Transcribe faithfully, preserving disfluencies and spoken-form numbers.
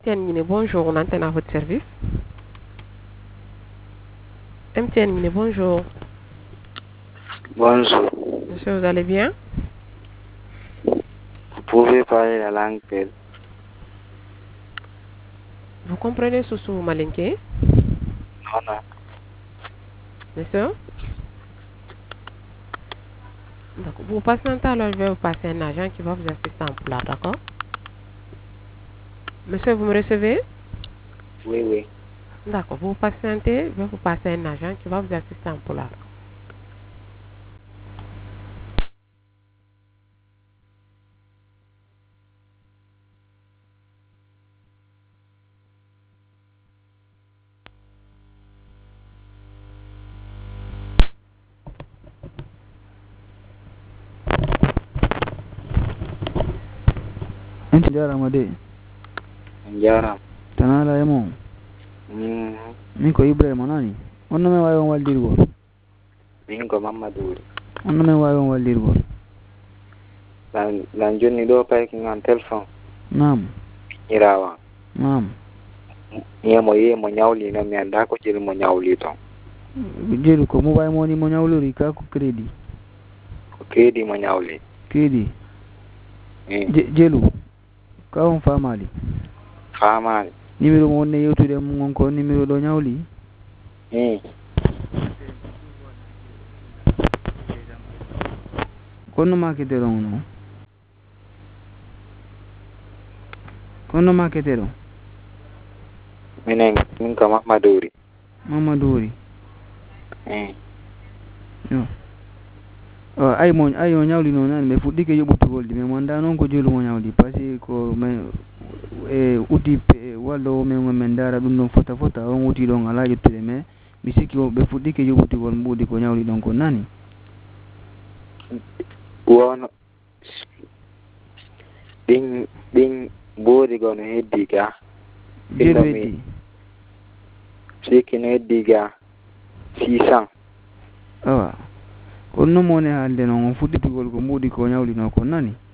M T N Guinée, bonjour, on antenne à votre service. M T N Guinée, bonjour. Bonjour. Monsieur, vous allez bien? Vous pouvez parler la langue Peul. Vous comprenez Soussou Malinké? Non, non. Monsieur? D'accord. Vous patientez alors, je vais vous passer un agent qui va vous assister en plat, d'accord? Monsieur, vous me recevez? Oui, oui. D'accord. Vous patientez, je vais vous passer un agent qui va vous assister en plat. Enti jarama de. Jaram. Tanala e mo. Mm. Min ko Ibrahima nani. On men wawi on waldirgol. Min ko Mamadou. On men wawi on waldirgol. Lan lan jonni do pay ki ngan téléphone. Naam. Irawa. Naam. Yemo yemo nyawli na mi anda ko jël mo nyawli ton. Jeli ko mo way mo ni mo nyawlori ka ko crédit. Ko crédit mo nyawli. Crédit. Mm. Jelu. Ka on famali. Famali. Numéro mo wonne yewtude mo ngon ko numéro do nyawli. Mm. Kono marketero no. Kono marketero. Minen min ko Mamadou. Mamadou. Mm. Yo. Oh, ay mo ay o nyawli no nan me fuddike yobutugol di me manda non ko jelu mo nyawli parce ko me e uti wallo me men dara dum non fota fota on uti don ala yettude me mi sikki o be fuddike yobutugol mbudi ko nyawli don ko nani Wono ding ding bodi gono heddi ga jelu heddi sikki no heddi ga six cents. awa ko no mo ne hande non fudditugol ko mbudi ko nyawli no ko nani